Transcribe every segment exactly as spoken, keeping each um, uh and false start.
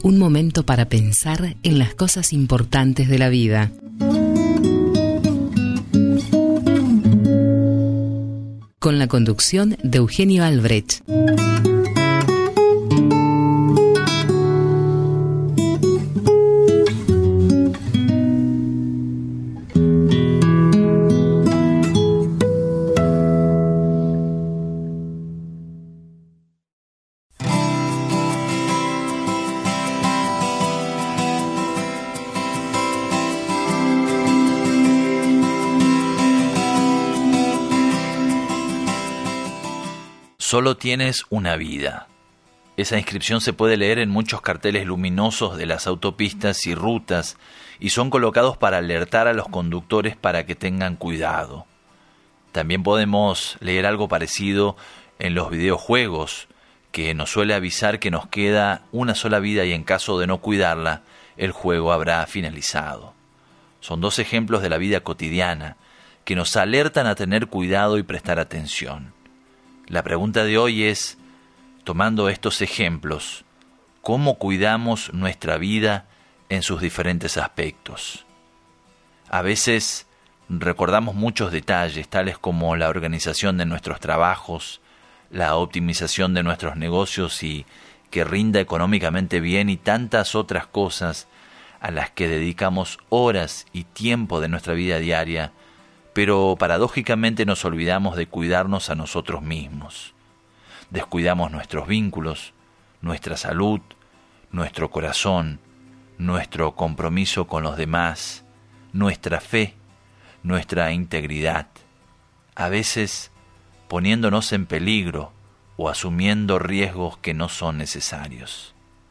un momento para pensar en las cosas importantes de la vida. Con la conducción de Eugenio Albrecht. Solo tienes una vida. Esa inscripción se puede leer en muchos carteles luminosos de las autopistas y rutas y son colocados para alertar a los conductores para que tengan cuidado. También podemos leer algo parecido en los videojuegos, que nos suele avisar que nos queda una sola vida y en caso de no cuidarla, el juego habrá finalizado. Son dos ejemplos de la vida cotidiana que nos alertan a tener cuidado y prestar atención. La pregunta de hoy es, tomando estos ejemplos, ¿cómo cuidamos nuestra vida en sus diferentes aspectos? A veces recordamos muchos detalles, tales como la organización de nuestros trabajos, la optimización de nuestros negocios y que rinda económicamente bien y tantas otras cosas a las que dedicamos horas y tiempo de nuestra vida diaria, pero paradójicamente nos olvidamos de cuidarnos a nosotros mismos. Descuidamos nuestros vínculos, nuestra salud, nuestro corazón, nuestro compromiso con los demás, nuestra fe, nuestra integridad. A veces poniéndonos en peligro o asumiendo riesgos que no son necesarios.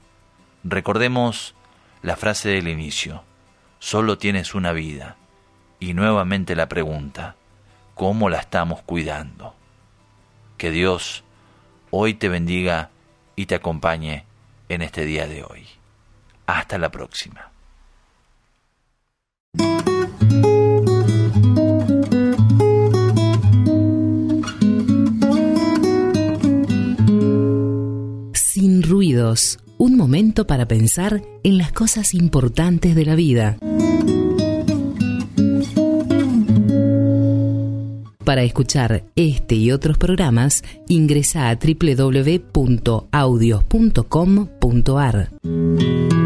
Recordemos la frase del inicio, solo tienes una vida. Y nuevamente la pregunta, ¿cómo la estamos cuidando? Que Dios hoy te bendiga y te acompañe en este día de hoy. Hasta la próxima. Sin ruidos, un momento para pensar en las cosas importantes de la vida. Para escuchar este y otros programas, ingresa a doble u doble u doble u punto audios punto com punto a r.